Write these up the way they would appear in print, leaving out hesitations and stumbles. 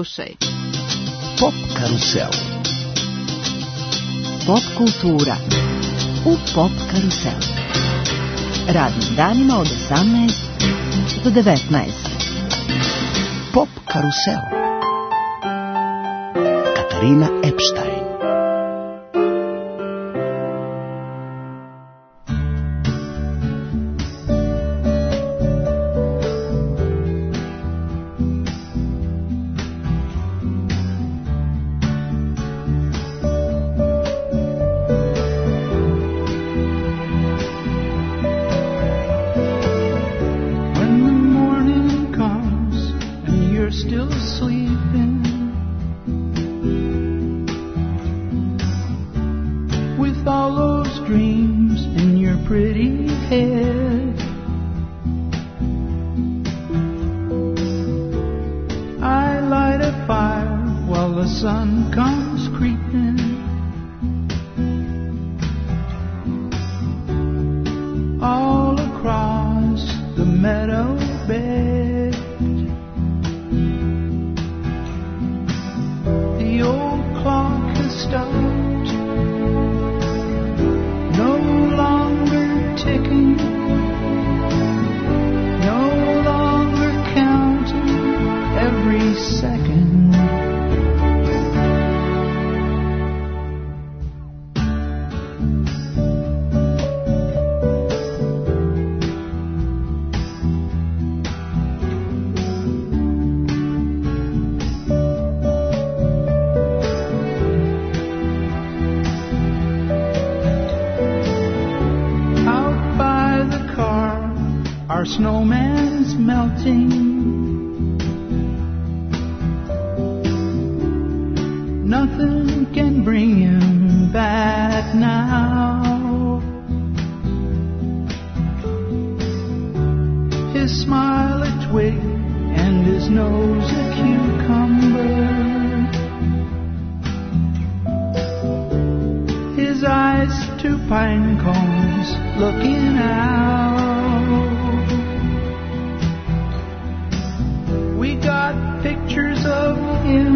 Slušaj. Pop karusel. Pop kultura u Pop karusel. Radnim danima od 18 do 19. Pop karusel. Katarina Epstein. Snowman's melting. Nothing can bring him back now. His smile a twig and his nose a cucumber. His eyes two pine cones looking out. Pictures of him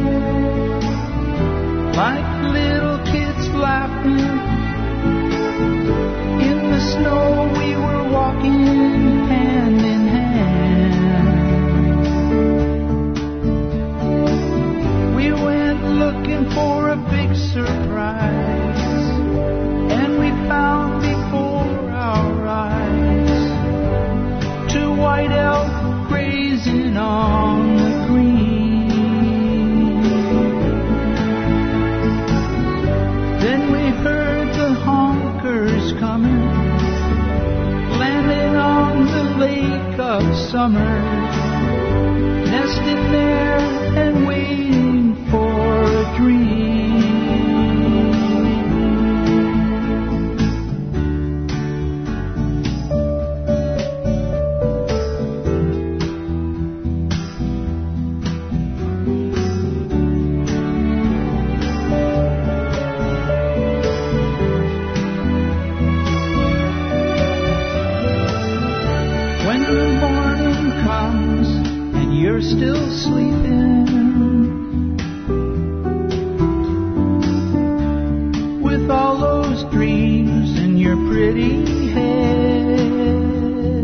like little kids laughing. In the snow we were walking hand in hand. We went looking for a big surprise, and we found before our eyes two white elk grazing on the green. Then we heard the honkers coming, landing on the lake of summer, nesting there and waiting for a dream. Still sleeping with all those dreams in your pretty head.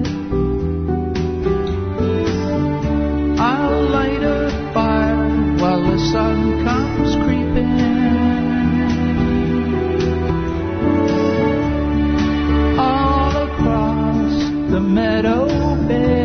I'll light a fire while the sun comes creeping. All across the meadow bed.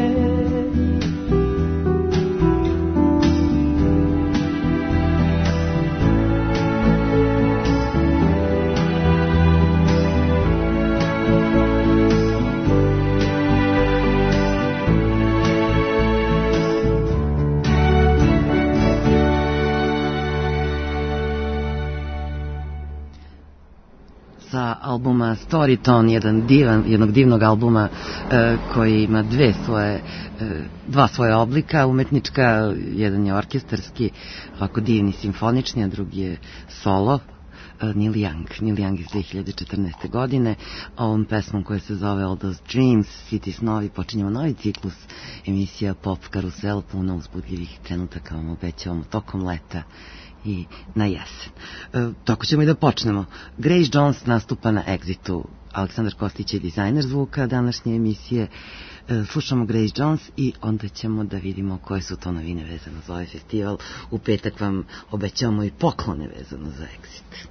Albuma Storytone, jednog divnog albuma koji ima dva svoje oblika umetnička. Jedan je orkestarski, ovako divni simfonični, a drugi je solo Neil Young iz 2014. godine, ovom pesmom koja se zove All Those Dreams, svi ti snovi. Počinjemo novi ciklus emisija Pop Karusel, puno uzbudljivih trenutaka vam obećavamo tokom leta i na jesen. Tako ćemo i da počnemo. Grace Jones nastupa na Exitu. Aleksandar Kostić je dizajner zvuka današnje emisije. Slušamo Grace Jones i onda ćemo da vidimo koje su to novine vezano za ovaj festival. U petak vam obećavamo i poklone vezano za Exit.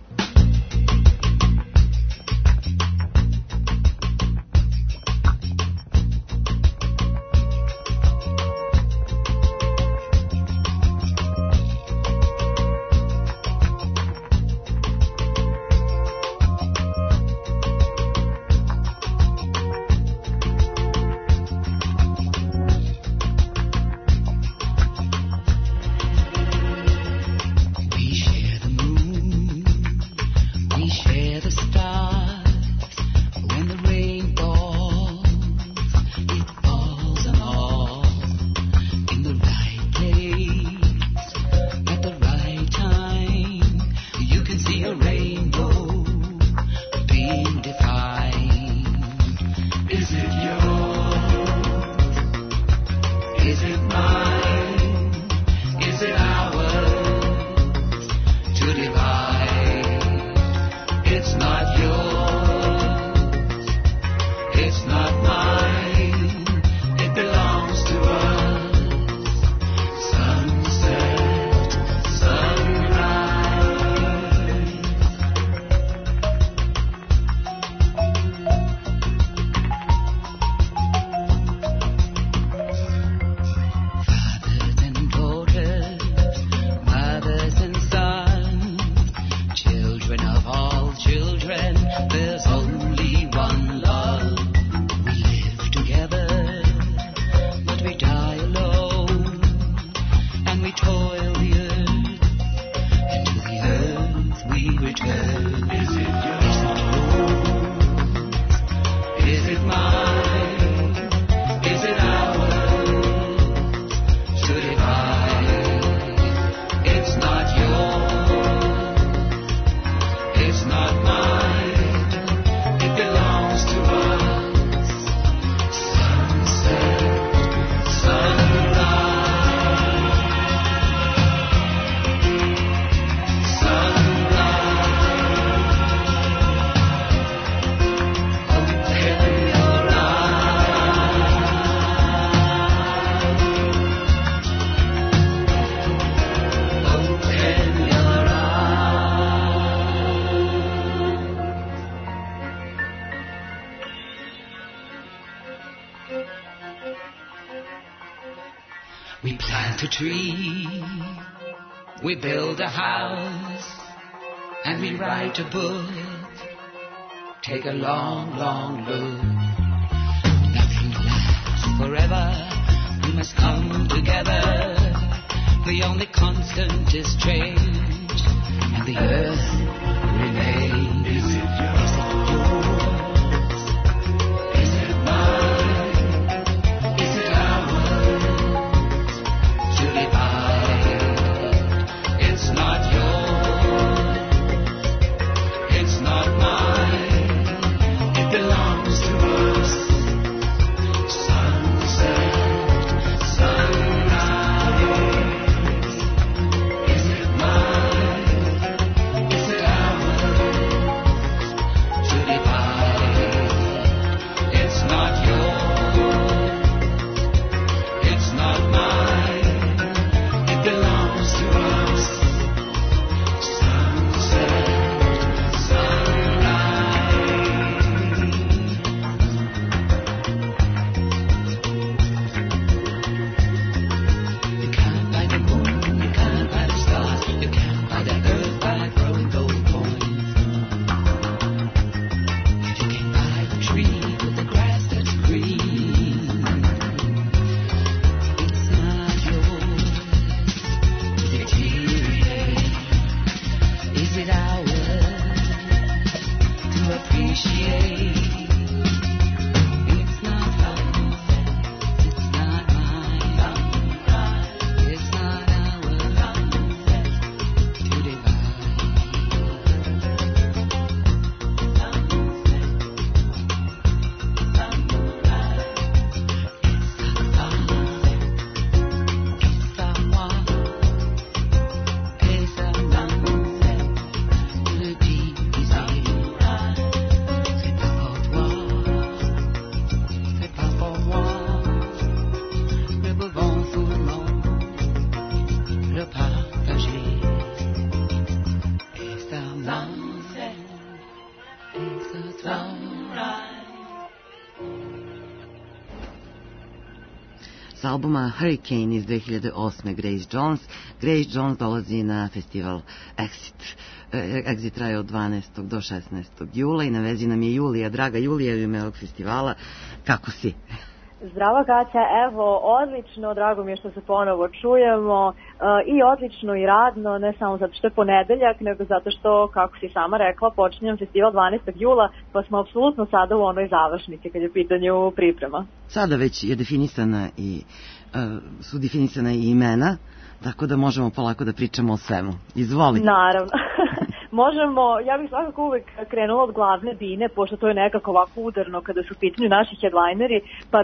We plant a tree, we build a house, and we write a book. Take a long, long look. Nothing lasts forever. We must come together. The only constant is change, and the earth remains. Is it yours? Is it mine? Is it ours to divide? It's not yours. It's not mine. It belongs to us. Sunset, sunrise. Is it mine? Is it sa albuma Hurricane iz 2008. Grace Jones. Grace Jones dolazi na festival Exit. Exit traje od 12. do 16. jula i na vezi nam je Julija. Draga Julija, u ime ovog festivala, kako si? Zdravo Kaća, evo odlično, drago mi je što se ponovo čujemo i odlično i radno, ne samo zato što je ponedeljak, nego zato što, kako si sama rekla, počinjem festival 12. jula, pa smo apsolutno sada u onoj završnici kad je u pitanju priprema. Sada već je definisana i su definisana i imena, tako da možemo polako da pričamo o svemu. Izvoli. Naravno. Možemo, ja bih svakako uvek krenula od glavne bine, pošto to je nekako ovako udarno kada su u pitanju naši headlineri,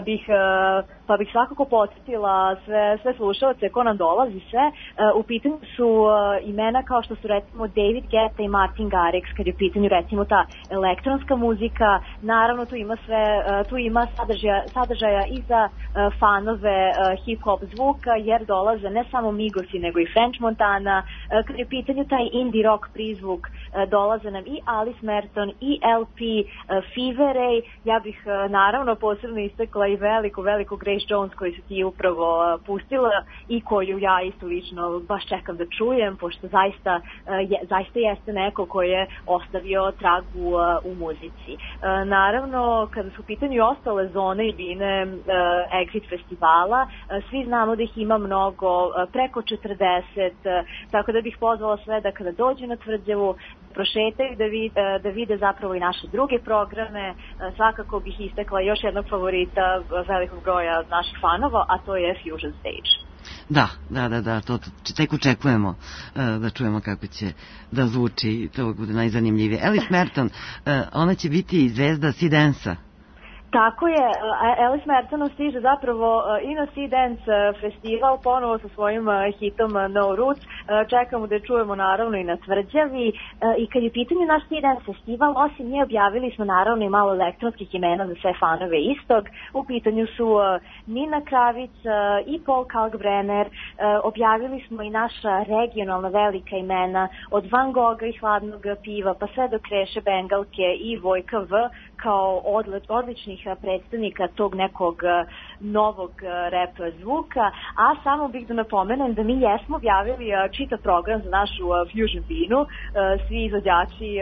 pa bih svakako podsjetila sve slušalce ko nam dolazi sve. U pitanju su imena kao što su recimo David Guetta i Martin Garrix, kad je u pitanju recimo ta elektronska muzika. Naravno tu ima sadržaja i za fanove hip-hop zvuka, jer dolaze ne samo Migosi nego i French Montana. Kad je u pitanju taj indie rock prizvuk, dolaze nam i Alice Merton i LP, Fever Ray. Ja bih naravno posebno istakla i veliku Grace Jones koju si ti upravo pustila i koju ja isto lično baš čekam da čujem, pošto zaista jeste neko koji je ostavio trag u muzici. Naravno, kada su u pitanju i ostale zone i bine Exit festivala, svi znamo da ih ima mnogo, preko 40, tako da bih pozvala sve da kada dođu na Tvrđavu prošetaju da vide zapravo i naše druge programe. Svakako bih istakla još jednog favorita velikog broja naših fanova, a to je Fusion Stage. Da, to tek očekujemo da čujemo kako će da zvuči, to bude najzanimljivije. Alice Merton, ona će biti zvezda Sea Dance-a. Tako je, Alice Merton stiže zapravo i na Sea Dance festival ponovo sa svojim hitom No Roots. Čekamo da je čujemo naravno i na Tvrđavi. I kad je pitanje naš Sea Dance festival, osim nje objavili smo naravno i malo elektronskih imena za sve fanove istog. U pitanju su Nina Kravic i Paul Kalkbrenner. Objavili smo i naša regionalna velika imena od Van Gogha i Hladnog piva pa sve do Kreše Bengalke i Vojka V kao odličnih predstavnika tog nekog novog rap zvuka, a samo bih da napomenem da mi jesmo objavili čitav program za našu Fusion binu, svi izvođači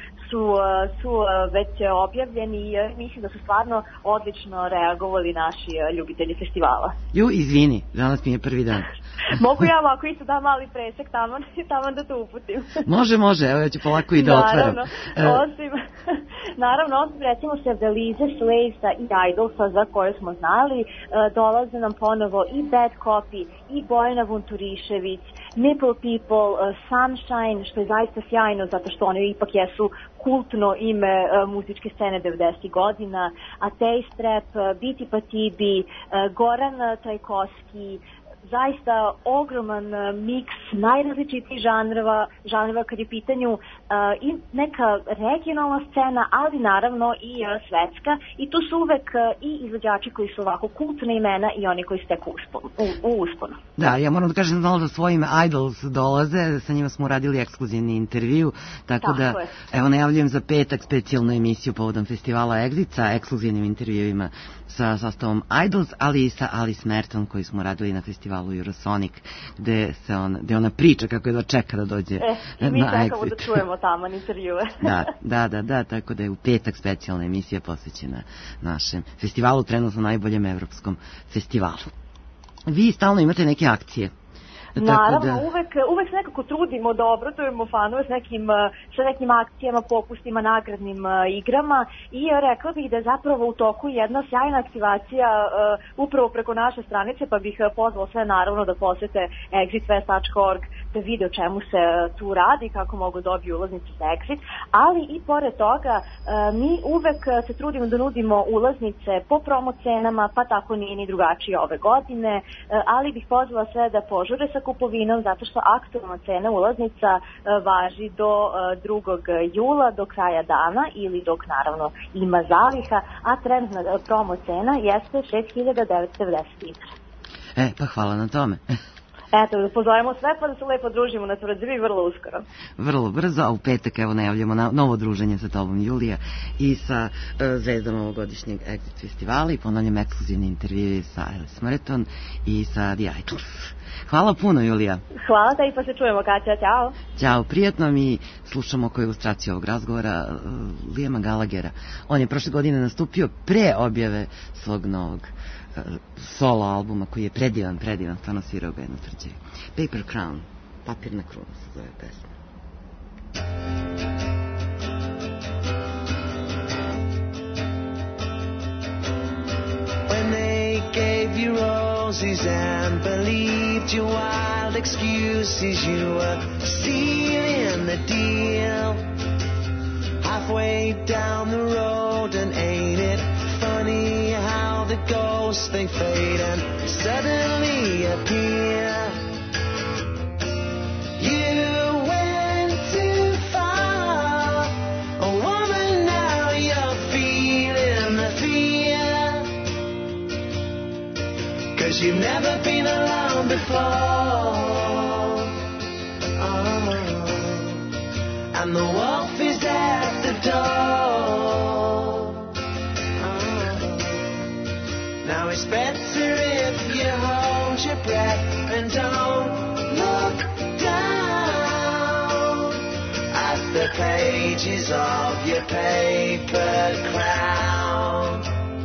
su već objavljeni i mislim da su stvarno odlično reagovali naši ljubitelji festivala. Izvini, danas mi je prvi dan. Mogu ja ovako isto da mali presek tamo da to uputim. Može, evo ja ću polako i da otvaram. Naravno, osim recimo se Belize, Slavesa i Idolsa za koje smo znali, dolaze nam ponovo i Bad Copy i Bojana Vunturišević, Nipple People, Sunshine, što je zaista sjajno zato što oni ipak jesu kultno ime muzičke scene 90. godina, Ateist Rap, Biti Patibi, Goran Trajkovski, zaista ogroman miks najrazličitijih žanrova kad je u pitanju i neka regionalna scena, ali naravno i svetska, i tu su uvek i izvođači koji su ovako kultne imena i oni koji steku u usponu. Da, ja moram da kažem znala da svojim Idols dolaze, sa njima smo uradili ekskluzivni intervju, tako da evo najavljujem za petak specijalnu emisiju povodom festivala Exit sa ekskluzivnim intervjuima sa sastavom Idols, ali i sa Alice Merton koji smo radili na festivalu Eurosonic, gde ona priča kako je da čeka da dođe na Exit. Mi čekamo da čujemo tamo intervjue. Da, tako da je u petak specijalna emisija posvećena našem festivalu, trenutno najboljem evropskom festivalu. Vi stalno imate neke akcije. Naravno, uvek se nekako trudimo da obradujemo fanove sa nekim akcijama, popustima, nagradnim igrama i rekla bih da je zapravo u toku jedna sjajna aktivacija upravo preko naše stranice, pa bih pozvala sve naravno da posete exitfest.org da vide o čemu se tu radi, kako mogu dobiti ulaznice za Exit, ali i pored toga mi uvek se trudimo da nudimo ulaznice po promo cenama, pa tako nije ni drugačije ove godine, ali bih pozvala sve da požure sa kupovinom, zato što aktualna cena ulaznica važi do 2. jula, do kraja dana ili dok naravno ima zaliha, a trenutna promo cena jeste 6.990 dinara. Pa hvala na tome. Eto, da pozovemo sve pa da se lepo družimo na Tvrđavi vrlo uskoro. Vrlo brzo, a u petak evo najavljamo novo druženje sa tobom, Julija, i sa zvezdom ovogodišnjeg Exit festivala i ponavljam ekskluzivni intervju sa Alice Murton i sa The Idols. Hvala puno, Julija. Hvala te i pa se čujemo, Kaća, ćao. Ćao, prijatno, mi slušamo oko ilustracije ovog razgovora Liama Gallaghera. On je prošle godine nastupio pre objave svog novog solo albuma koji je predivan, stvarno svirao ga na Tvrđavi. Paper Crown, papirna kruna se zove pesma. When they gave you roses and believed your wild excuses, you were sealing the deal. Halfway down the road, and ain't it funny how the ghosts they fade and suddenly appear. You went too far, a woman, now you're feeling the fear, 'cause you've never been alone before. Oh. And the wolf is at the door. Now it's better if you hold your breath and don't look down at the pages of your paper crown.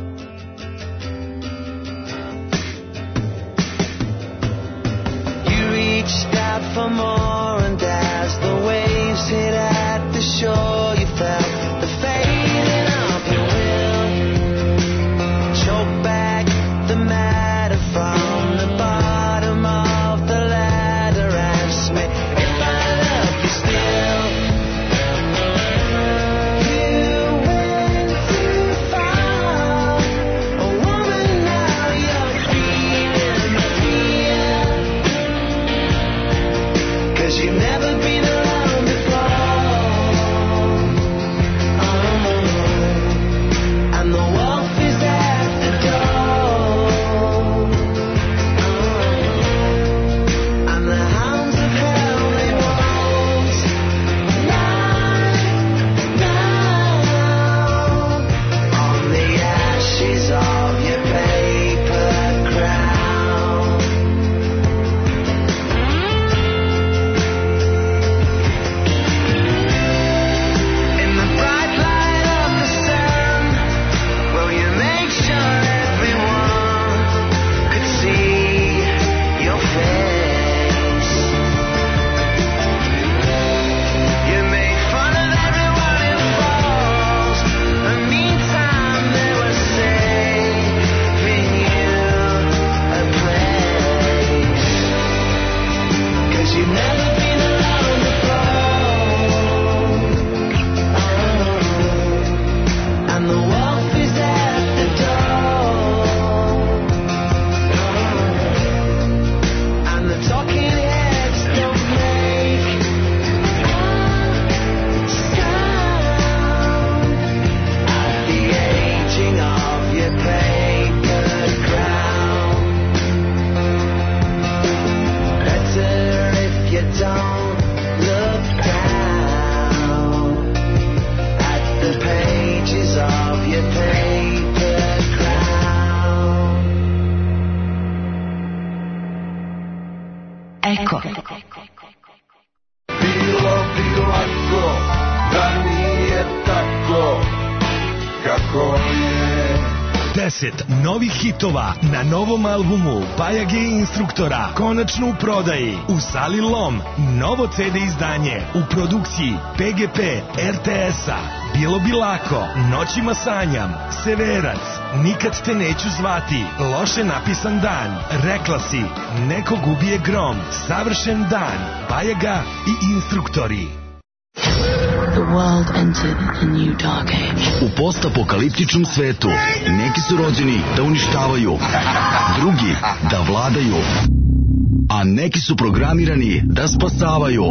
You reached out for more, and as the waves hit at the shore, you felt the fading of your will. Choke back the matter from the bottom of the ladder. Ask me if I love you still. You went too far, a woman, now you're feeling the fear, 'cause you've never been alone before. Oh. And the wolf is at the door. And the hounds of hell, they won't lie down on the ashes of your paper crown. In the bright light of the sun, will you make sure everyone could see your face? You made fun of everyone who falls, and meantime they were saving you a place, 'cause you've never been alone before. Oh. And the wolf is at the door. And the talking heads don't make sound at the aging of your paper crown. Better if you don't look down at the pages of your paper crown. Eko. Bilo bi lako da nije tako kako je. 10 novih hitova na novom albumu Bajage Instruktora konačno u prodaji u sali Lom. Novo CD izdanje u produkciji PGP RTS-a. Bilo bi lako, Noćima sanjam, Severac, Nikad te neću zvati, Loše napisan dan, Rekla si, Nekog ubije grom, Savršen dan, Bajaga i Instruktori. The world entered a new dark age. U postapokaliptičnom svetu neki su rođeni da uništavaju, drugi da vladaju, a neki su programirani da spasavaju.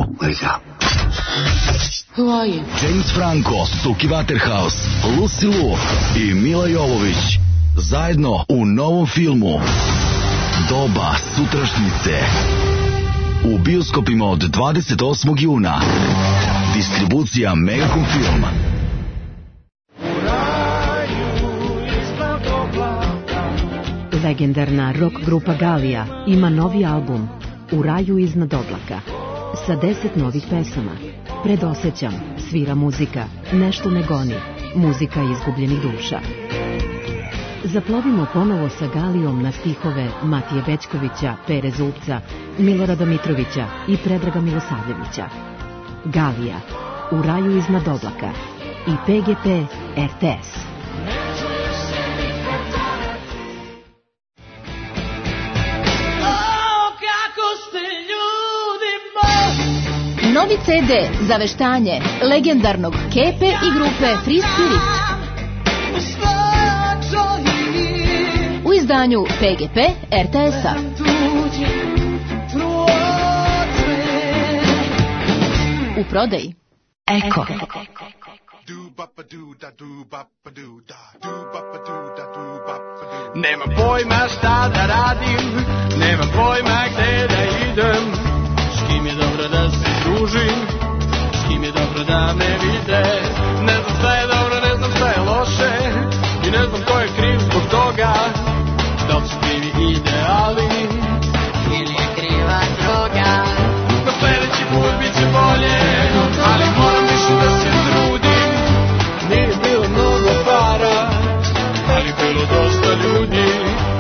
Who are you? James Franco, Suki Waterhouse, Lucy Liu i Mila Jovović zajedno u novom filmu Doba sutrašnjice. U bioskopima od 28. juna. Distribucija Megacom Film. Legendarna rock grupa Galija ima novi album U raju iznad oblaka sa 10 novih pesama. Predosećam, svira muzika, nešto ne goni, muzika izgubljenih duša. Zaplovimo ponovo sa Galijom na stihove Matije Bećkovića, Pere Zubca, Milorada Mitrovića i Predraga Milosavljevića. Galija, U raju iznad oblaka i PGP RTS. Novi CD za veštanje legendarnog Kepe i grupe Free Spirit u izdanju PGP RTS-a. U prodaji Eko. Nema pojma šta da radim, nema pojma gde da idem. S kim je dobro da se družim, s kim je dobro da me vide. Ne znam šta je dobro, ne znam šta je loše i ne znam ko je kriv zbog toga. Da li su krivi ideali ili je kriva droga. Na sledeći put bit će bolje, ali moram više da se trudim. Nije bilo mnogo para, ali bilo dosta ljudi.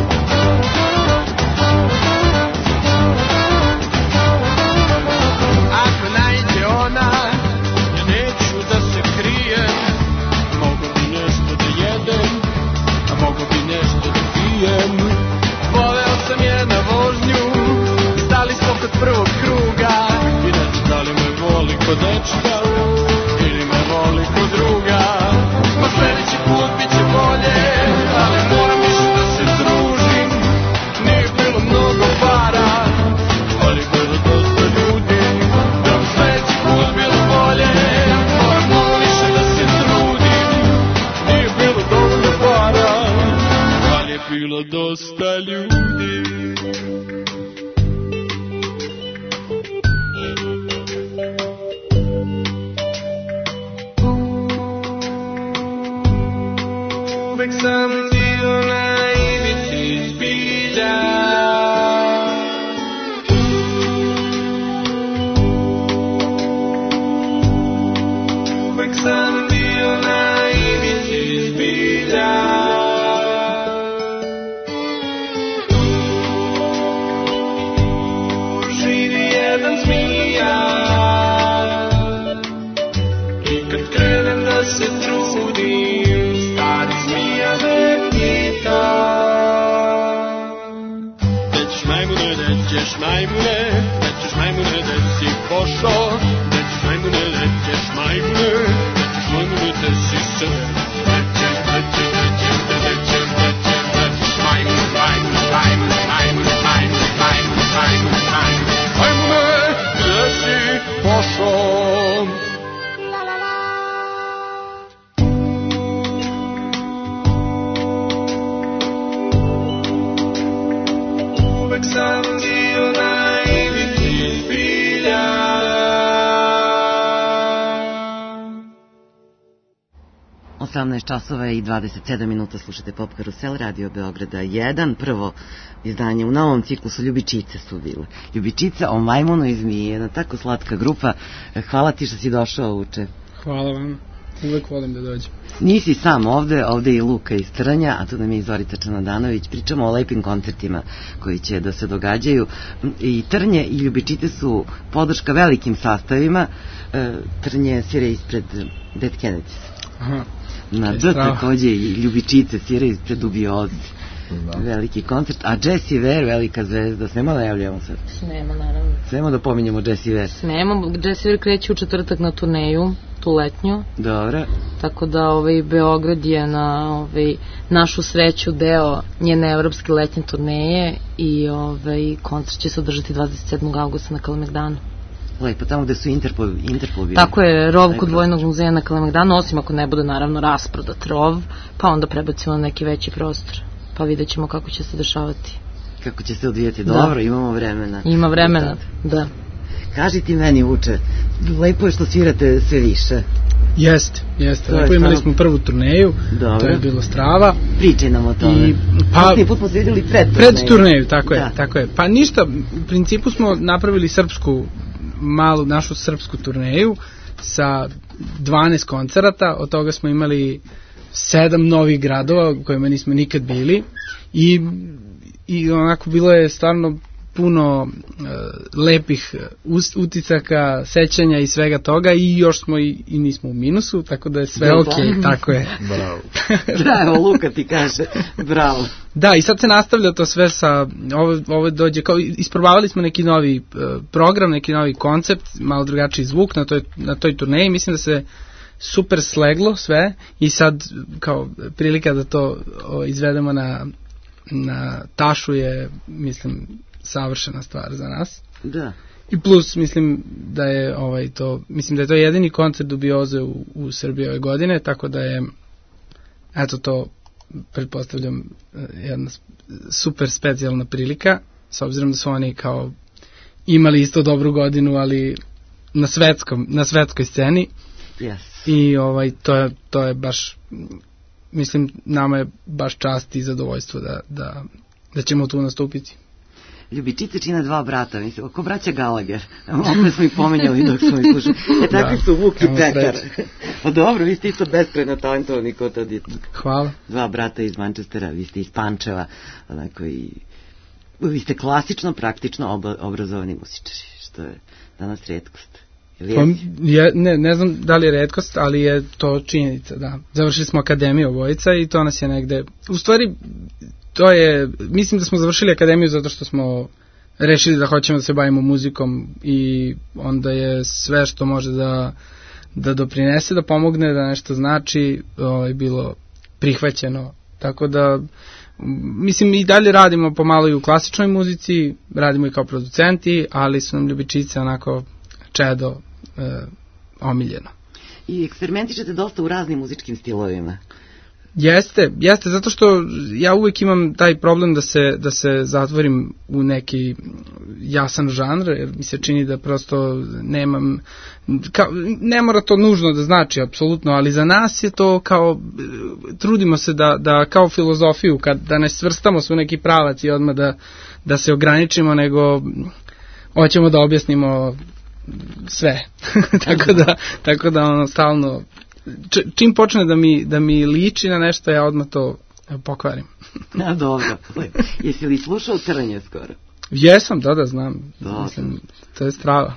Ako najde ona, ja neću da se krijem. Mogu bi nešto da jedem, a mogu bi nešto da pijem. Voleo sam je na vožnju, stali smo kod prvog kruga. I ne znam da li me voli kod dečka ili me voli kod druga. Ma sledeći put bit će bolje, ali moram više da se družim. Nije bilo mnogo para, ali bilo dosta ljudi. Da bi sledeći put bilo bolje, moram malo više da se trudim. Nije bilo dovoljno para, ali je bilo dosta ljudi. Uvek sam bio na ivici zbilja. Uvek sam bio na ivici zbilja. Živi jedan zmija i kad krenem da se trudim, stari zmija me pita. Gde ćeš majmune, gde ćeš majmune, gde ćeš majmune, gde si pošao. Gde ćeš majmune, gde ćeš majmune, gde ćeš majmune, gde si se. Gde ćeš, gde ćeš, gde ćeš, gde ćeš, gde ćeš, gde ćeš majmune, majmune, majmune, majmune, majmune, majmune, majmune, majmune, majmune, gde si pošao. Uvek sam bio na ivici zbilja. 18 časova i 27 minuta slušate Pop Karusel, Radio Beograda 1. Prvo izdanje u novom ciklusu Ljubičice su bile. Ljubičica o majmunu i zmiji, jedna tako slatka grupa. Hvala ti što si došao, Uče. Hvala vam, uvek volim da dođem. Nisi sam ovde, ovde je i Luka iz Trnja, a tu nam je i Zorica Čanadanović. Pričamo o lepim koncertima koji će da se događaju. I Trnje i Ljubičice su podrška velikim sastavima. Trnje svira ispred Dead Kennedys. Aha. Na D takođe i Ljubičice svira ispred Dubioze. Veliki koncert. A Jessie Ware, velika zvezda, smemo da javljamo sad? Smemo, naravno. Smemo da pominjemo Jessie Ware? Smemo, Jessie Ware kreće u četvrtak na turneju, tu letnju. Dobro. Tako da Beograd je na našu sreću deo njene evropske letnje turneje i koncert će se održati 27. augusta na Kalemegdanu. Lepo, tamo gde su Interpol bili. Tako je, rov kod Vojnog muzeja na Kalemegdanu, osim ako ne bude naravno rasprodat rov, pa onda prebacimo na neki veći prostor, pa vidjet ćemo kako će se dešavati. kako će se odvijeti. Dobro, imamo vremena. Ima vremena, da. Kaži ti meni, Vuče, lepo je što svirate sve više. Jeste. Lepo, imali smo prvu turneju, to je bilo strava. Pričaj nam o tome. Posljednji put smo se vidjeli pred turneju, tako je. Pa ništa, u principu smo napravili malu našu srpsku turneju sa 12 koncerata, od toga smo imali 7 novih gradova u kojima nismo nikad bili i onako bilo je stvarno puno lepih uticaka, sećanja i svega toga i još smo i nismo u minusu, tako da je sve okej, tako je. Bravo, Luka ti kaže, bravo. Da, i sad se nastavlja to sve sa, ovo dođe, kao isprobavali smo neki novi program, neki novi koncept, malo drugačiji zvuk na toj turneji, mislim da se super sleglo sve i sad kao prilika da to izvedemo na tašu je, mislim, savršena stvar za nas. Da. I plus, mislim da je to jedini koncert Dubioze u Srbiji ove godine, tako da je, eto to, pretpostavljam, jedna super specijalna prilika, s obzirom da su oni kao imali isto dobru godinu, ali na svetskoj sceni. Yes. I to je baš, mislim, nama je baš čast i zadovoljstvo da ćemo tu nastupiti. Ljubičice čine 2 brata, mislim, oko braća Gallagher. Opet smo ih pomenjali dok smo ih slušali. Takvi su Vuk i Petar. Pa dobro, vi ste isto beskrajno talentovani kod tadi. Hvala. 2 brata iz Manchestera, vi ste iz Pančeva, onako i... Vi ste klasično, praktično obrazovani muzičari, što je danas retkost. Ne znam da li je retkost, ali je to činjenica, da. Završili smo akademiju obojica i to nas je negde... U stvari, to je... Mislim da smo završili akademiju zato što smo rešili da hoćemo da se bavimo muzikom i onda je sve što može da doprinese, da pomogne, da nešto znači, bilo prihvaćeno. Tako da, mislim, i dalje radimo pomalo i u klasičnoj muzici, radimo i kao producenti, ali su nam Ljubičice onako čedo omiljeno. I eksperimentišete dosta u raznim muzičkim stilovima. Jeste, zato što ja uvek imam taj problem da se zatvorim u neki jasan žanr, jer mi se čini da prosto nemam, ne mora to nužno da znači apsolutno, ali za nas je to kao, trudimo se da kao filozofiju, da ne svrstamo se u neki pravac i odmah da se ograničimo, nego hoćemo da objasnimo sve. tako da ono stalno, čim počne da mi liči na nešto, ja odmah to pokvarim. Dobro. Jesi li slušao Trnje skoro? Jesam, da, znam. Mislim, to je strava.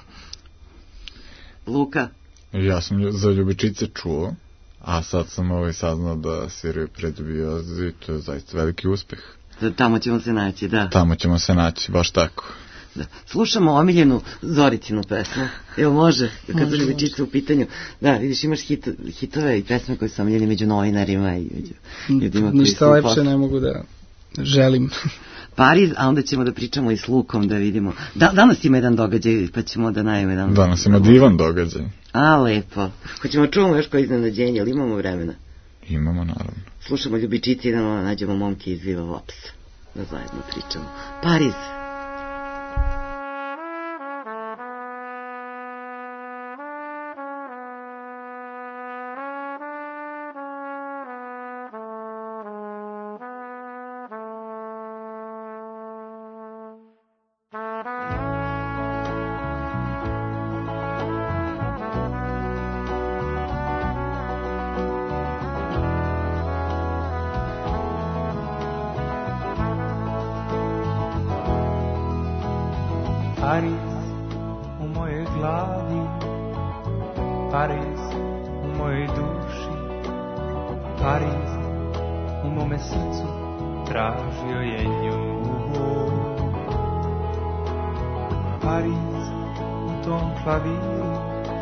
Luka? Ja sam za Ljubičice čuo, a sad sam saznao da sviraju pred Dubioze i to je zaista veliki uspeh. Tamo ćemo se naći, da. Tamo ćemo se naći, baš tako. Da. Slušamo omiljenu Zoricinu pesmu. Evo može, kad su Ljubičice u pitanju. Da, vidiš, imaš hitove i pesme koje su omiljeni među novinarima i među ljudima koji su... Ništa lepše ne mogu da želim. Pariz, a onda ćemo da pričamo i s Lukom, da vidimo. Danas ima jedan događaj, pa ćemo da najemo jedan... Danas ima divan događaj. A, lepo. Hoćemo čuvamo još koje iznenađenje, ali imamo vremena? Imamo, naravno. Slušamo Ljubičice i da nađemo momke iz Viva Vops. Da zajedno pričamo. Pariz. Pariz u mojoj glavi, Pariz u mojoj duši, Pariz u mome srcu tražio je nju. Pariz u tom klaviru,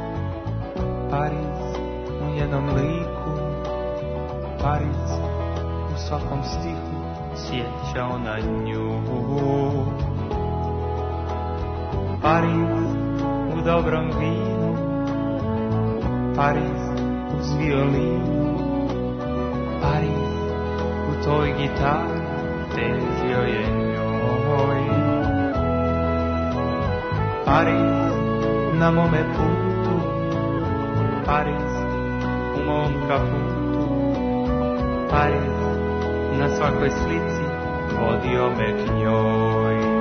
Pariz u njenom liku, Pariz u svakom stihu sjećao na nju. Pariz u dobrom vinu, Pariz uz violinu, Pariz u toj gitari težio je nju. moj. Pariz na mome putu, Pariz u mom kaputu, Pariz na svakoj slici vodio me k njoj.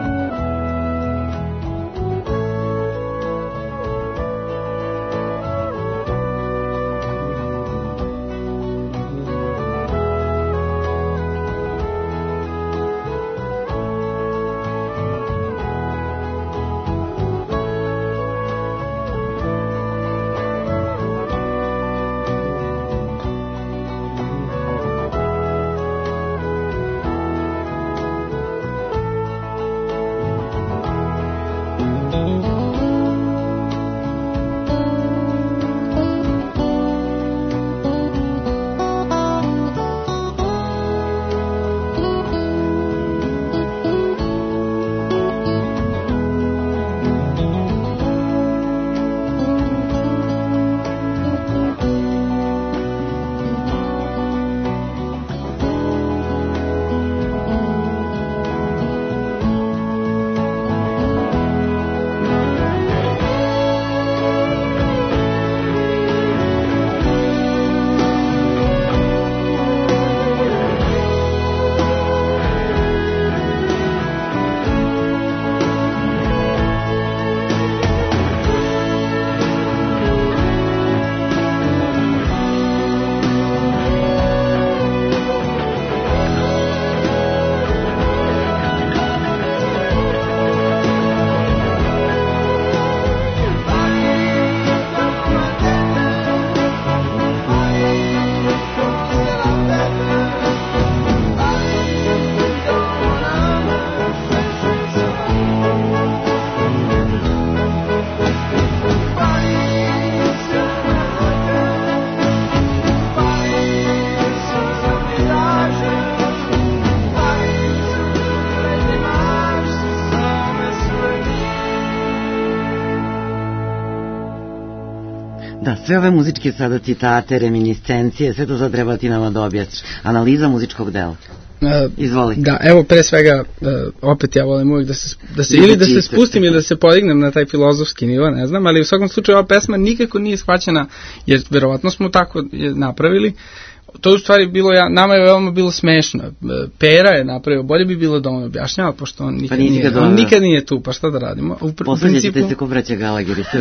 Da, sve ove muzičke sada citate, reminiscencije, sve to sad treba ti nama da objasniš. Analiza muzičkog dela. Izvoli. Da, evo pre svega, opet ja volim uvijek da se ili da se spustim ili da se podignem na taj filozofski nivo, ne znam, ali u svakom slučaju ova pesma nikako nije shvaćena, jer verovatno smo tako napravili. To u stvari bilo, nama je veoma bilo smešno. Pera je napravio, bolje bi bilo da on objašnjava, pošto on nikad nije tu, pa šta da radimo? Poslednjete se ko braća Gallagher i sve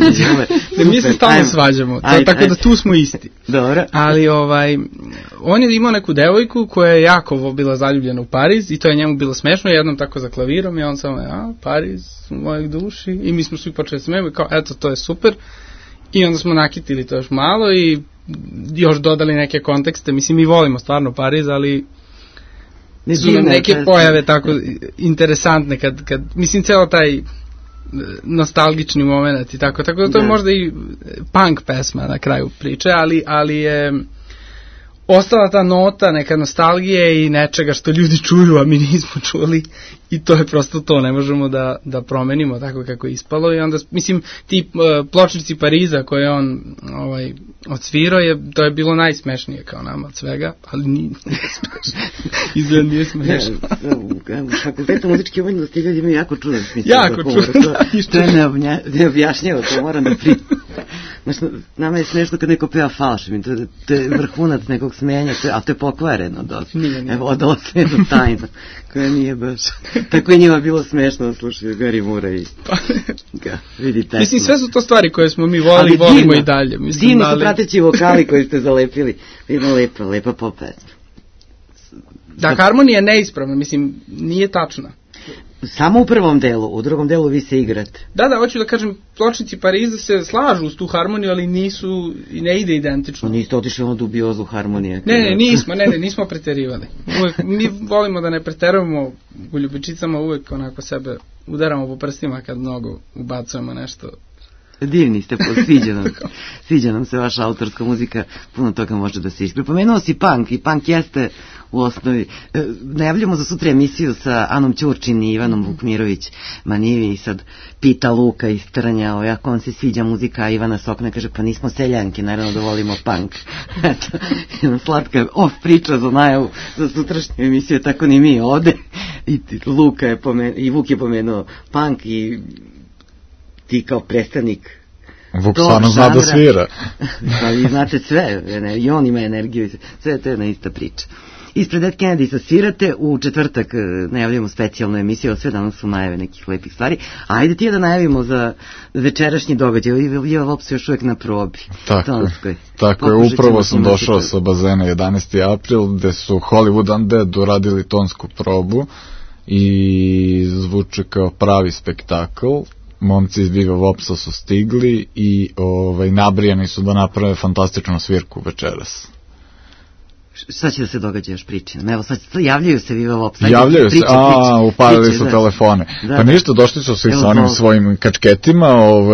mi se stalno svađamo, tako da tu smo isti. Dobro. Ali on je imao neku devojku koja je jako bila zaljubljena u Pariz i to je njemu bilo smešno, jednom tako za klavirom i on samo, Pariz u mojeg duši, i mi smo svi počeli smijemo i kao, eto, to je super. I onda smo nakitili to još malo i još dodali neke kontekste. Mislim, mi volimo stvarno Pariz, ali su nam neke pojave tako interesantne kad mislim, celo taj nostalgični moment i tako da to je možda i punk pesma na kraju priče, ali je ostala ta nota neka nostalgije i nečega što ljudi čuju, a mi nismo čuli, i to je prosto to, ne možemo da promenimo tako kako je ispalo. I onda, mislim, ti pločnici Pariza koje on odsvirao, to je bilo najsmešnije kao nama od svega, ali nije smešno. Izgled nije smešno. U fakultetu muzičke umetnosti ljudi imaju jako čudan smisla. Jako čudan. To je neobjašnjivo, to moram da priznam. Nama je smešno kad neko peva falš, to je vrhunac nekog smenja, a to je pokvareno dosta. Evo, odala se jednu tajnu koja nije baš. Tako je njima bilo smešno da slušaju Gary Moore i vidi tekst. Mislim, sve su to stvari koje smo mi volimo i dalje. Divni su prateći vokali koji ste zalepili. Vidimo lepa pop pesma. Da, harmonija je neispravna, mislim, nije tačna. Samo u prvom delu, u drugom delu vi se igrate. Da, hoću da kažem, pločnici Pariza se slažu uz tu harmoniju, ali nisu, i ne ide identično. Niste otišli ono dubiozu harmonije? Nismo preterivali. Mi volimo da ne preterujemo u ljubičicama, uvek onako sebe udaramo po prstima kad mnogo ubacujemo nešto. Divni ste, sviđa nam se vaša autorska muzika, puno toga može da se ispravi. Pomenuo si punk, i punk jeste u osnovi. Najavljamo za sutra emisiju sa Anom Ćurčin i Ivanom Vukmirović Manivi, i sad pita Luka iz Trnja, jako on se sviđa muzika, a Ivana Sokna kaže, pa nismo seljanki, naravno da volimo punk. Eto, jedna slatka off priča za najavu za sutrašnju emisiju, tako ni mi ovde. I Luka je pomenuo, i Vuk je pomenuo punk i ti kao predstavnik Vuk stvarno zna da svira. Pa vi znate sve, i on ima energiju, sve to je jedna ista priča. Ispred Dead Kennedy svirate, u četvrtak najavljamo specijalnu emisiju, sve danas su najave nekih lepih stvari. Ajde ti da najavimo za večerašnji događaj, Viva Vops još uvek na probi. Tako je, upravo sam došao sa bazena 11. april, gde su Hollywood Undead uradili tonsku probu i zvuče kao pravi spektakl. Momci iz Viva Vopsa su stigli i nabrijani su da naprave fantastičnu svirku večeras. Šta će da se događa još pričam? Evo sad javljaju se Viva Vops. Javljaju se, upalili su telefone. Pa ništa, došli su svi sa onim svojim kačketima,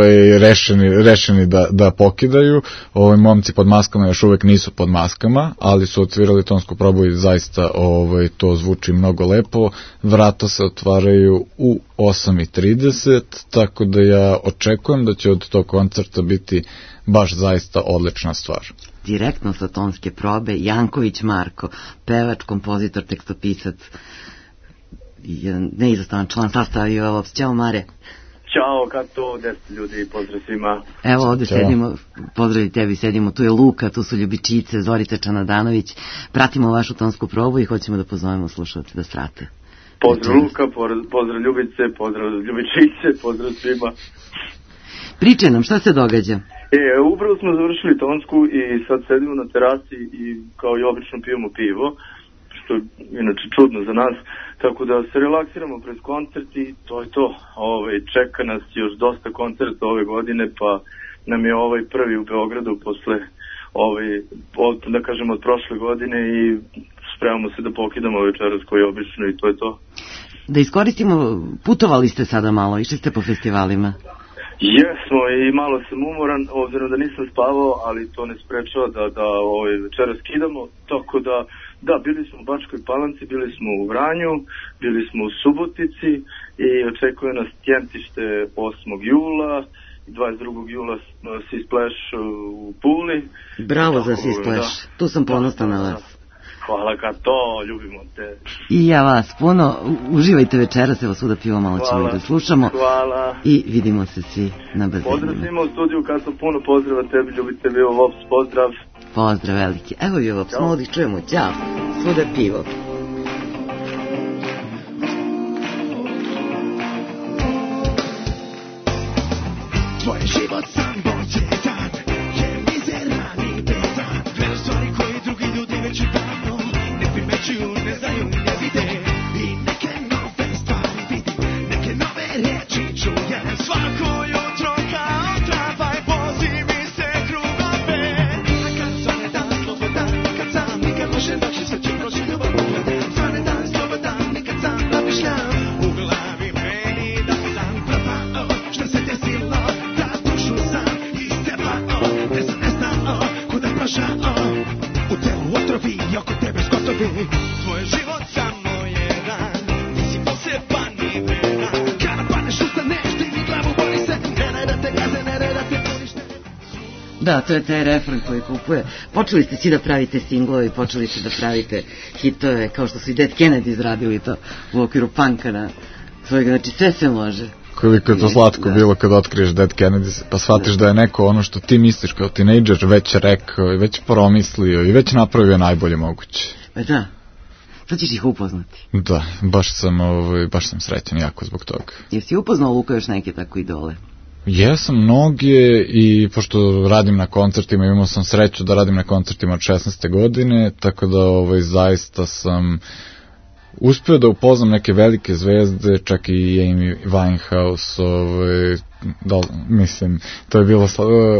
rešeni da pokidaju. Momci pod maskama još uvek nisu pod maskama, ali su odsvirali tonsku probu i zaista to zvuči mnogo lepo. Vrata se otvaraju u 8:30, tako da ja očekujem da će od tog koncerta biti baš zaista odlična stvar. Direktno sa tonske probe, Janković Marko, pevač, kompozitor, tekstopisac, neizostavan član sastava Viva Vops. Ćao Mare. Ćao, Kato, 10 ljudi, pozdrav svima. Evo ovde sedimo, pozdrav tebi, sedimo, tu je Luka, tu su Ljubičice, Zorica Čanadanović, pratimo vašu tonsku probu i hoćemo da pozovemo slušalce da svrate. Pozdrav Luka, pozdrav Ljubice, pozdrav Ljubičice, pozdrav svima. Pričaj nam, šta se događa? Upravo smo završili tonsku i sad sedimo na terasi i kao i obično pijemo pivo, što je inače čudno za nas, tako da se relaksiramo pred koncert i to je to. Čeka nas još dosta koncerta ove godine, pa nam je ovaj prvi u Beogradu posle, da kažem, od prošle godine i spremamo se da pokidamo večeras koji je obično i to je to. Da iskoristimo, putovali ste sada malo, išli ste po festivalima? Jesmo i malo sam umoran, obzirom da nisam spavao, ali to ne sprečava da večeras skidamo, tako da, bili smo u Bačkoj Palanci, bili smo u Vranju, bili smo u Subotici i očekuje nas Tjentište 8. jula, 22. jula Sea Splash u Puli. Bravo za Sea Splash, tu sam ponosna na vas. Hvala Kato, ljubimo te. I ja vas puno, uživajte večeras, evo svuda pivo, malo ćemo da slušamo. Hvala. I vidimo se svi na bazenu. Pozdrav svima u studiju, Kato, puno pozdrava tebi, ljubite Viva Vops, pozdrav. Pozdrav veliki, evo Viva Vops, malo da ih čujemo, ćao, svuda pivo. Tvoj život sam bođetan, je mizeran i bedan, gledaš stvari koje drugi ljudi već i davno ne primećuju, ne znaju, ne vide i neke nove stvari vidim, neke nove reči čujem svako jutro kao travaj, vozi mi se krugom pet. A kad svane dan slobodan, nikad sam, nikad može doći sve ću proći ljubav pogledam. Svane dan slobodan, nikad sam razmišljam u glavi meni da sam propao, šta se desilo, da dušu sam istepao, ne sam ne znao kuda prošao, u telu otrovi i oko tebe skotovi. Tvoj život samo jedan, nisi poseban ni vredan, kada padneš ustaneš, digni glavu, bori se, ne da te gaze, ne da te ponište. Da, to je taj refren koji kupuje. Počeli ste svi da pravite singlove, počeli ste da pravite hitove, kao što su i Dead Kennedy izradili to u okviru punka na svojega, znači sve se može. Koliko je to slatko bilo kad otkriješ Dead Kennedy, pa shvatiš da je neko ono što ti misliš kao tinejdžer već rekao i već promislio i već napravio najbolje moguće. Da, sad ćeš ih upoznati. Da, baš sam srećan jako zbog toga. Jesi upoznao, Luka, još neke tako idole? Jesam mnoge i pošto radim na koncertima, imao sam sreću da radim na koncertima od 16. godine, tako da zaista sam uspio da upoznam neke velike zvezde, čak i Amy Winehouse, mislim, to je bilo...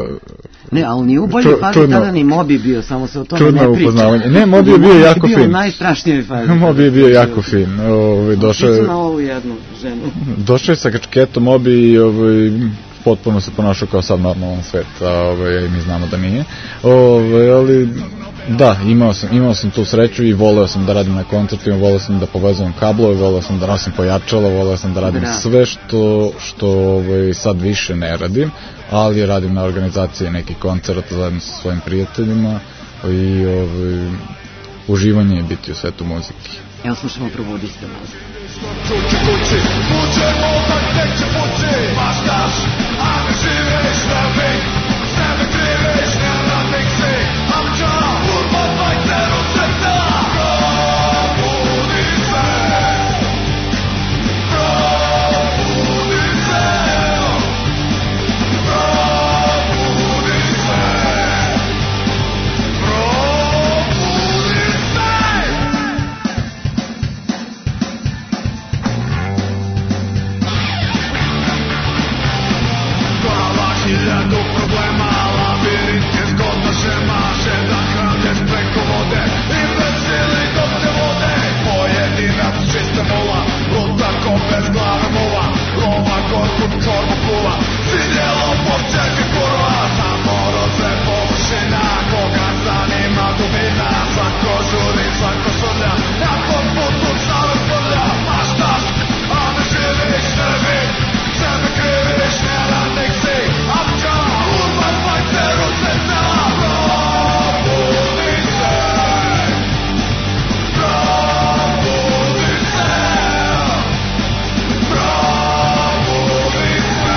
Ne, ali ni u boljoj fazi tada ni Moby bio, samo se o tome ne priča. Ne, Moby je bio jako fin. Moby je bio u najstrašnijoj fazi. Moby je bio jako fin. Priču na ovu jednu ženu. Došao je sa kačketom Moby i potpuno se ponašao kao sad normalan svet, a mi znamo da nije. Ali da, imao sam tu sreću i voleo sam da radim na koncertima, voleo sam da povezujem kablove, voleo sam da nosim pojačala, voleo sam da radim sve što sad više ne radim, ali radim na organizaciji nekih koncerta zajedno sa svojim prijateljima i uživanje je biti u svetu muzike. Evo slušamo Probudi se mozak. Kući, pućemo da neće pući. Maštaš, a ne živiš na vik. Sebe kriviš, ne radnik si. Amča, urban fajter od srca. Probudi se. Probudi se. Probudi se. Probudi se. Hiljadu problema, labirint je zgodna šema. Šedan hranješ preko vode, imbecili dok te vode. Pojedinac čista mula, luta ko bez glave mula. Lova gorku korbu pluva, sidjelo povčeka kurva. Samo roze površina, koga zanima dubina. Svako žuri, svako švrlja, na tom putu same spvrlja. Maštaš, a ne živiš, ne vik, sebe kriviš, ne radnik si. Amča, urban fajter od srca. Probudi se. Probudi se. Probudi se.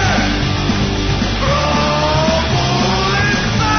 Probudi se.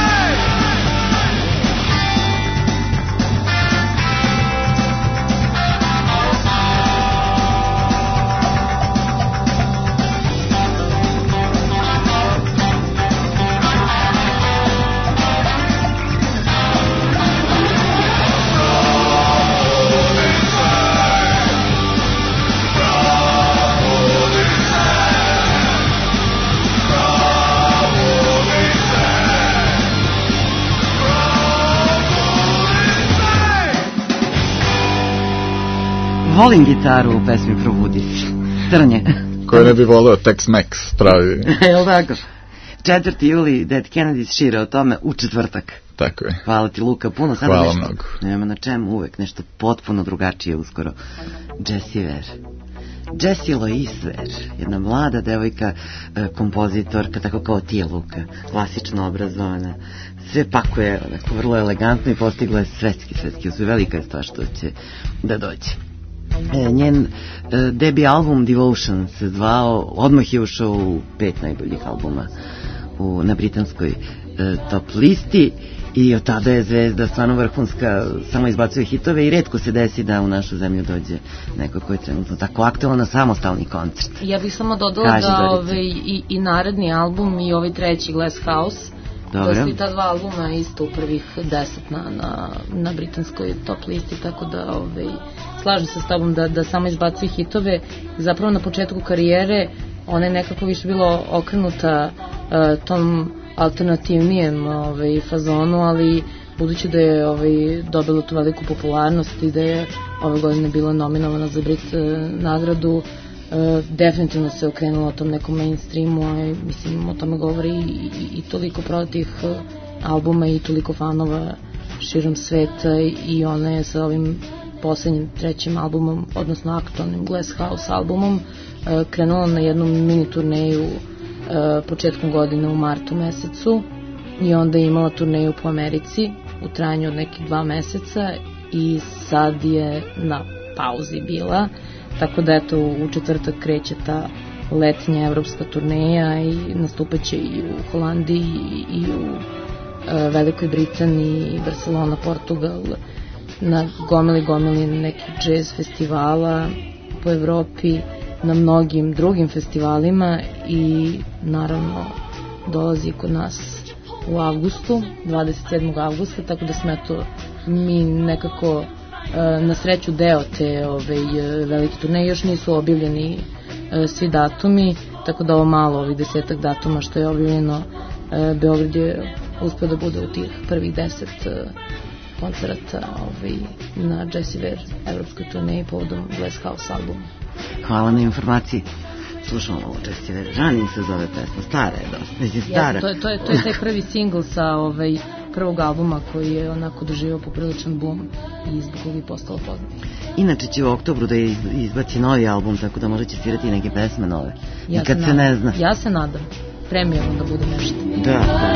Volim gitaru u pesmi Probudi se. Trnje. Koje ne bi voleo Tex-Mex pravi. Jel' tako? 4. juli, Dead Kennedys šire o tome u četvrtak. Tako je. Hvala ti, Luka, puno. Sada hvala nešto, mnogo. Nema na čemu, uvek nešto potpuno drugačije uskoro. Jessie Ware. Jessie Louise Ware, jedna mlada devojka, kompozitorka, tako kao ti je, Luka, klasično obrazovana, sve pakuje onako vrlo elegantno i postigla je svetski uspeh. Velika je stvar što će da dođe. Njen debi album Devotion se zvao, odmah je ušao u 5 najboljih albuma na britanskoj top listi i od tada je zvezda stvarno vrhunska, samo izbacuje hitove i retko se desi da u našu zemlju dođe neko ko je trenutno tako aktualan na samostalni koncert. Ja bih samo dodala da i naredni album i ovaj treći Glass House, da su i ta dva albuma isto u prvih 10 na britanskoj top listi, tako da slažem se s tobom da samo izbacuje hitove. Zapravo na početku karijere ona je nekako više bilo okrenuta tom alternativnijem fazonu, ali budući da je dobila tu veliku popularnost i da je ove godine bila nominovana za Brit nagradu, definitivno se okrenula tom nekom mainstreamu, a mislim o tome govori i toliko prodatih albuma i toliko fanova širom sveta, i ona je sa ovim poslednjim trećim albumom, odnosno aktualnim Glass House albumom, krenula na jednu mini turneju početkom godine u martu mesecu i onda je imala turneju po Americi u trajanju od nekih 2 meseca i sad je na pauzi bila, tako da eto u četvrtak kreće ta letnja evropska turneja i nastupaće i u Holandiji i u Velikoj Britaniji, Barcelona, Portugal, na gomili nekih jazz festivala po Evropi, na mnogim drugim festivalima i naravno dolazi kod nas u avgustu, 27. avgusta, tako da smo eto mi nekako na sreću deo te velike turneje. Još nisu objavljeni svi datumi, tako da ovo malo, ovih 10 datuma što je objavljeno, Beograd je uspio da bude u tih prvih 10 koncerata na Jessie Ware evropskoj turneji povodom Glass House albuma. Hvala na informaciji. Slušamo ovo Jessie Ware. Žanin se zove pesma, stara je dosta. Već stara. To je taj prvi singl sa prvog albuma koji je onako doživao popriličan boom i zbog koga je postalo poznat. Inače će u oktobru da izbaci novi album, tako da možda će svirati neke pesme nove. Nikad se ne zna. Ja se nadam. Premijerno da bude nešto. Da.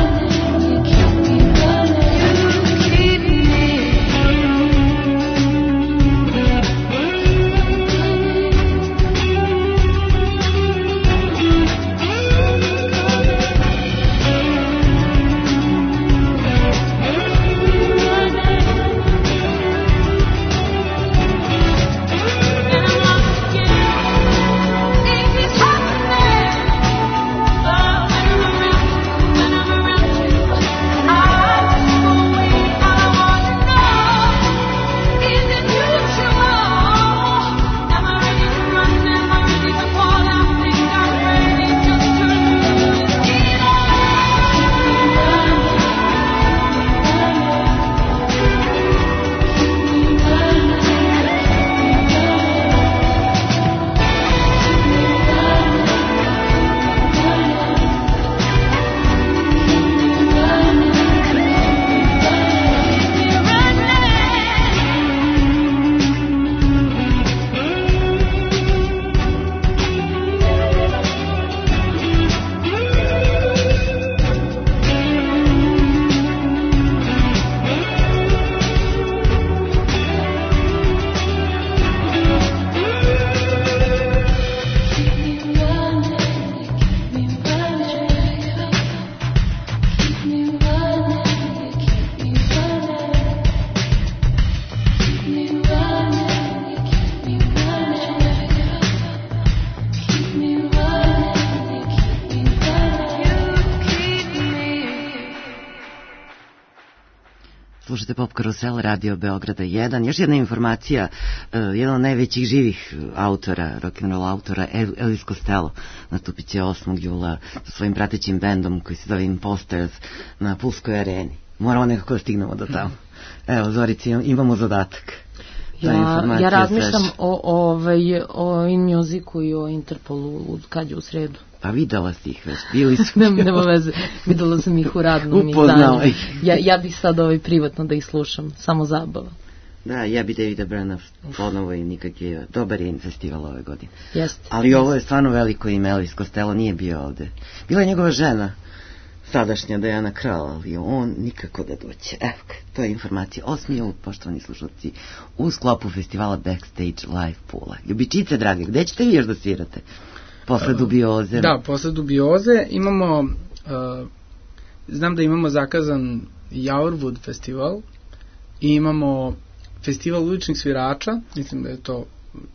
slušate Pop Karusel, Radio Beograda 1. Još jedna informacija, jedan od najvećih živih autora, rock'n'roll autora, Elvis Costello, nastupit će 8. jula sa svojim pratećim bendom koji se zove Imposters na Pulskoj areni. Moramo nekako da stignemo do tamo. Evo, Zorici, imamo zadatak. Ja razmišljam o In Musicu i o Interpolu kad je u sredu. Pa videla si ih već, bili su. Nema veze, videla sam ih u radnom izdanju. Ja bih sad privatno da ih slušam, samo zabava. Da, ja bi Davida Brana ponovo i nikak je dobar je festival ove godine. Jeste. Ali ovo je stvarno veliko ime, Elvis Costello nije bio ovde. Bila je njegova žena, sadašnja Diana Krall, ali on nikako da doće. Evo, to je informacija. 8. jul, poštovani slušalci, u sklopu festivala Backstage Live Pula. Ljubičice, drage, gde ćete vi još da svirate? Posle Dubioze. Da, posle Dubioze imamo, znam da imamo zakazan Jaurwood festival i imamo festival uličnih svirača, mislim da je to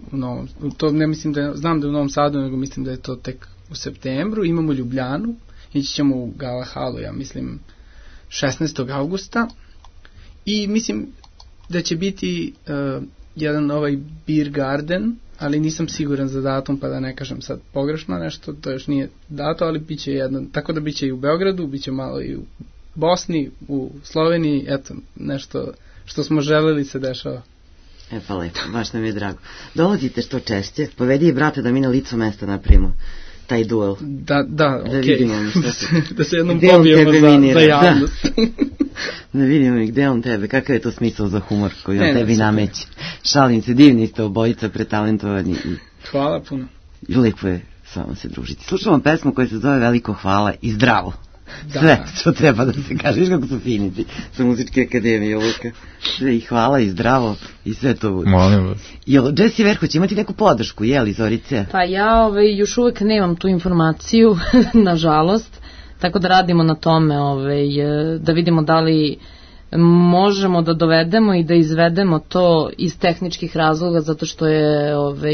znam da je u Novom Sadu, nego mislim da je to tek u septembru. Imamo Ljubljanu, ići ćemo u Gala halu, ja mislim 16. augusta i mislim da će biti jedan Beer Garden, ali nisam siguran za datum, pa da ne kažem sad pogrešno nešto, to još nije dato, ali bit će jedan, tako da bit će i u Beogradu, bit će malo i u Bosni, u Sloveniji, eto, nešto što smo želeli se dešava. Pa lepo, baš nam je drago. Dolazite što češće, povedi i brate da mi na licu mesta napravimo taj duel. Da, okej. Vidimo da se jednom pobijemo za javnost. Da vidimo gde on tebe, kakav je to smisao za humor koji on tebi nameće. Šalim se, divni ste obojica, pretalentovani. Hvala puno. I lepo je s vama se družiti. Slušamo pesmu koja se zove Veliko hvala i zdravo. Sve što treba da se kaže. Viš kako su finici sa Muzičke akademije Luka. Sve i hvala i zdravo i sve to bude. Molim vas. Jel Jesse Verho će imati neku podršku, jeli Zorice? Pa ja još uvek nemam tu informaciju, nažalost. Tako da radimo na tome, da vidimo da li možemo da dovedemo i da izvedemo to iz tehničkih razloga, zato što je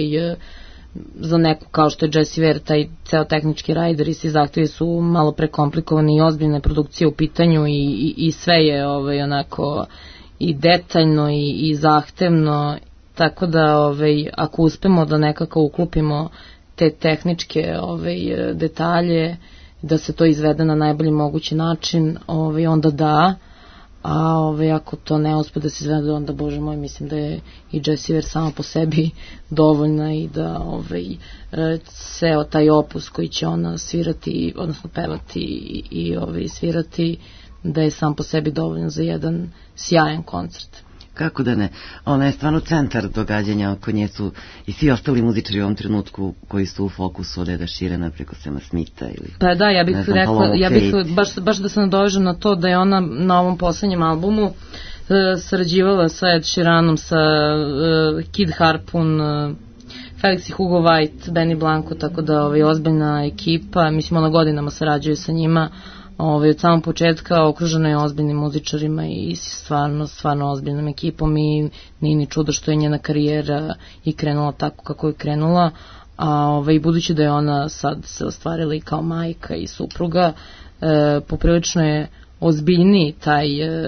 za neku kao što je Jesse Ware, taj ceo tehnički rajder i svi zahtjevi su malo prekomplikovani i ozbiljne produkcije u pitanju i sve je onako i detaljno i zahtevno, tako da ako uspemo da nekako uklopimo te tehničke detalje, da se to izvede na najbolji mogući način, onda da, a ako to ne uspe da se izvede, onda, Bože moj, mislim da je i Jesse Ware sama po sebi dovoljna i da ceo taj opus koji će ona svirati, odnosno pevati i svirati, da je sam po sebi dovoljno za jedan sjajan koncert. Kako da ne? Ona je stvarno centar događanja, oko nje su i svi ostali muzičari u ovom trenutku koji su u fokusu od Eda Sheerana preko Sama Smitha ili... Pa da, ja bih baš da se nadovežem na to da je ona na ovom poslednjem albumu sarađivala sa Ed Sheeranom, sa Kid Harpoon, Felix i Hugo White, Benny Blanco, tako da ozbiljna ekipa, mislim ona godinama sarađuje sa njima. Od samog početka okružena je ozbiljnim muzičarima i stvarno ozbiljnom ekipom i nije ni čudo što je njena karijera i krenula tako kako je krenula, a budući da je ona sad se ostvarila i kao majka i supruga, poprilično je ozbiljniji taj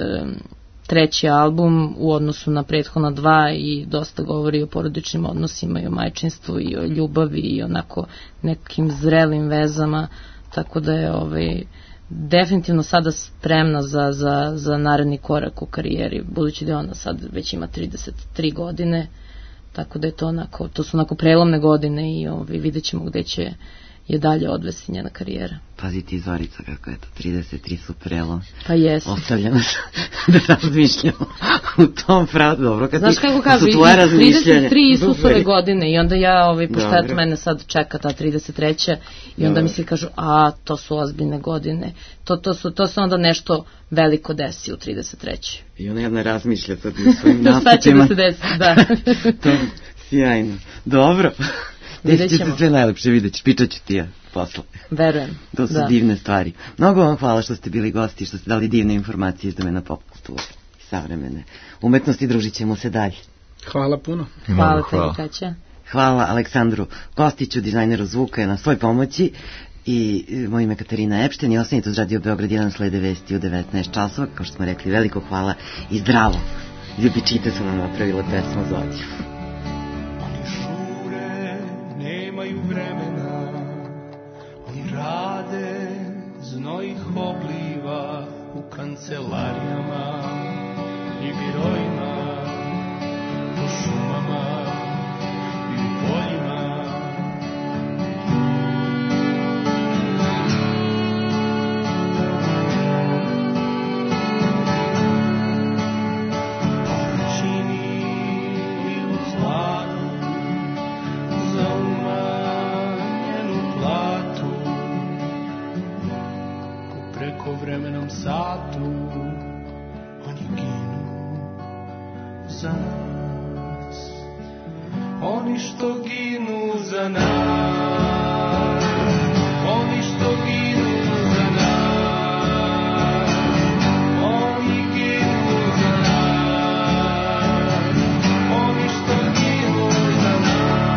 treći album u odnosu na prethodna dva i dosta govori o porodičnim odnosima i o majčinstvu i o ljubavi i onako nekim zrelim vezama, tako da je definitivno sada spremna za naredni korak u karijeri, budući da ona sad već ima 33 godine, tako da je to su onako prelomne godine i vidjet ćemo gde će je dalje odvesti njena karijera. Pazi ti, Zorica, kako je to, 33 su prelom. Pa jesu. Ostavljamo se da razmišljamo u tom pravu. Dobro, kad znaš kako kažu, 33 Isusove godine i onda ja, pošto eto mene sad čeka ta 33. i onda mi se kažu, to su ozbiljne godine. To se onda nešto veliko desi u 33. I ona jedna razmišlja sad u svojim nastupima. Šta će da se desi, da. To je sjajno. Dobro. Vidjet ćemo. Sve najlepše, vidjet ćeš, pričat ću ti ja posle. Verujem. To su divne stvari. Mnogo vam hvala što ste bili gosti, što ste dali divne informacije iz domena pop kulture i savremene umetnosti. Družit ćemo se dalje. Hvala puno. Hvala tebi, Kaća. Hvala Aleksandru Kostiću, dizajneru zvuka, na svoj pomoći I moje ime Katarina Epšten i ostanite uz Radio Beograd 1, slede vesti u 19 časova. Kao što smo rekli, veliko hvala i zdravo. Ljubičite su nam napravile pesmu Zodiju. Oni žure, nemaju vremena, oni rade, znoj ih obliva u kancelarijama i birojima, po šumama i u poljima. Vremenom satu oni ginu za nas, oni što ginu za nas, oni što ginu za nas, oni ginu za nas, oni što ginu za nas.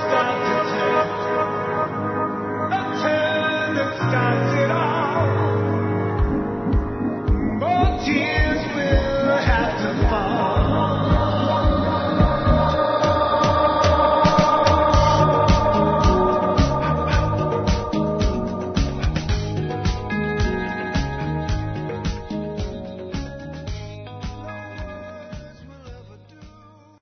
gonna